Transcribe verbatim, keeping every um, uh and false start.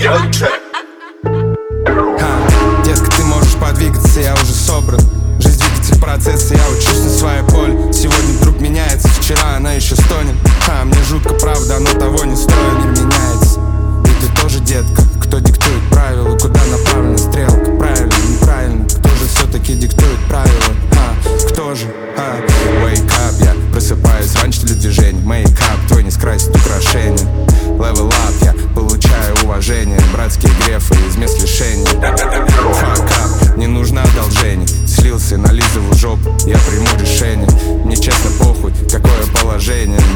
Детка, ты можешь подвигаться, я уже собран. Жизнь двигатель процесса, я учусь на своей поле. Сегодня вдруг меняется, вчера она еще стонет. А мне жутко, правда, оно того не стоит. Мир меняется, и ты тоже, детка. Кто диктует правила, куда направлена стрелка? Правильно, неправильно, кто же все-таки диктует правила? А, кто же? А, wake up, я просыпаюсь раньше для движений. Мейкап, твой не скрасит украшения. Level up, я получаю уважение. Братские грефы из мест лишений. Fuck up, не нужно одолжение. Слился, нализываю жопу, я приму решение. Мне честно похуй, какое положение.